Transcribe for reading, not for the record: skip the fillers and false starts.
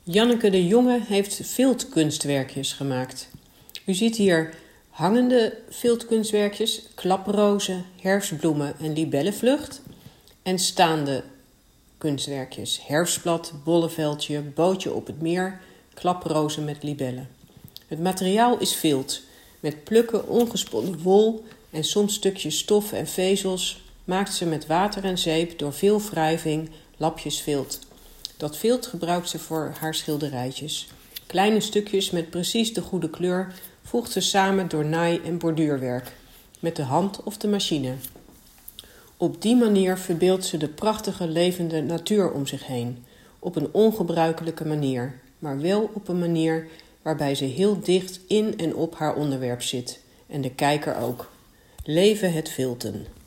Janneke de Jonge heeft viltkunstwerkjes gemaakt. U ziet hier hangende viltkunstwerkjes, klaprozen, herfstbloemen en libellenvlucht. En staande kunstwerkjes, herfstblad, bolleveldje, bootje op het meer, klaprozen met libellen. Het materiaal is vilt, met plukken ongesponnen wol en soms stukjes stof en vezels maakt ze met water en zeep door veel wrijving lapjes vilt. Dat vilt gebruikt ze voor haar schilderijtjes. Kleine stukjes met precies de goede kleur voegt ze samen door naai- en borduurwerk, met de hand of de machine. Op die manier verbeeldt ze de prachtige levende natuur om zich heen, op een ongebruikelijke manier, maar wel op een manier waarbij ze heel dicht in en op haar onderwerp zit, en de kijker ook. Leven het vilten!